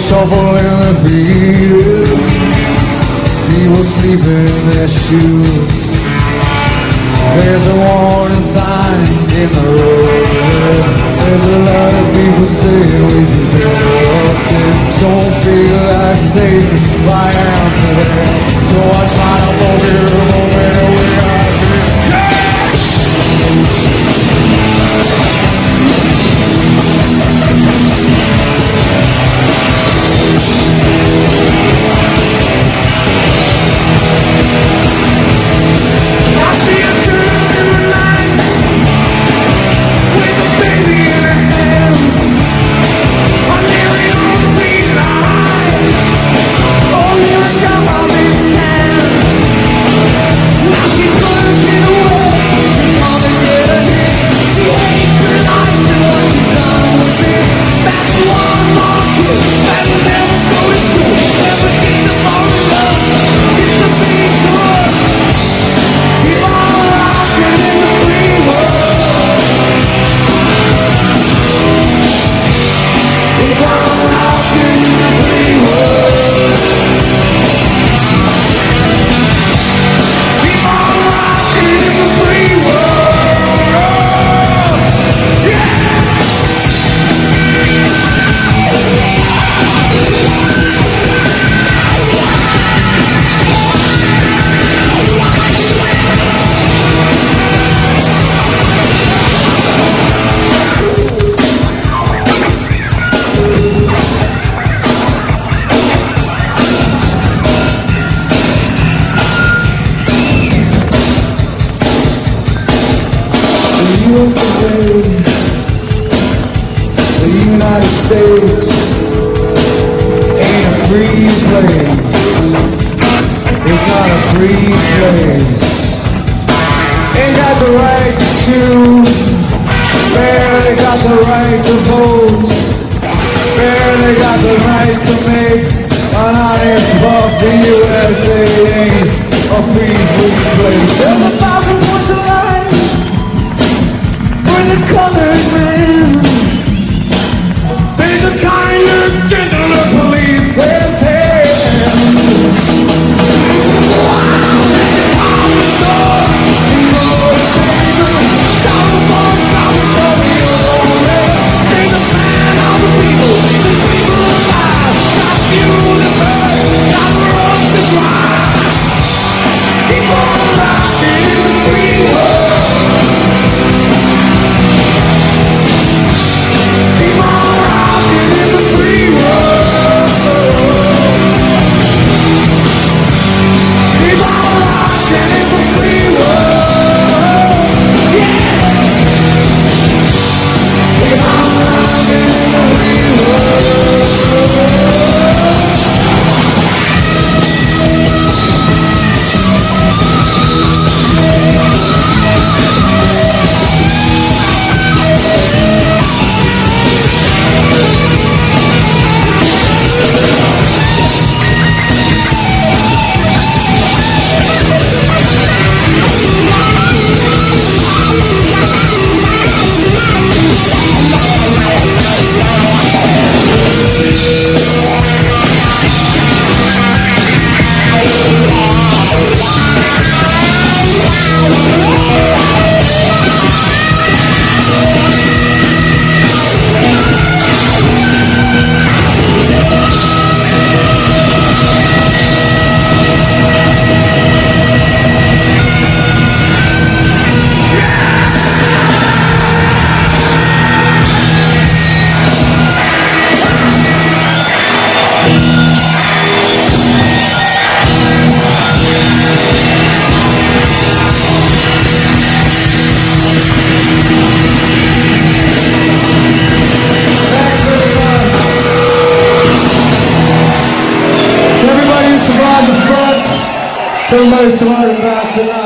shuffle in the field, people sleep in their shoes. There's a warning sign in the road. There's a lot of people saying we should be busted. Don't feel like saving my Amsterdam, so I try to forget where we are. The United States ain't a free place. It's not a free place. Ain't got the right to choose. Barely got the right to vote. Barely got the right to make an honest buck. The USA ain't a free place. There's 1,000 points of light for the colored man. There's a kind of gentler police has hand. Wow, this is how we go. There's a man of the people, the people alive. Got you to burn, got the road to drive. Keep on rocking in the free world. Keep on rocking in the free world. Keep on rocking in the free world. Yeah. Keep on rocking in the free world. Everybody survived the front. Somebody survived the back tonight.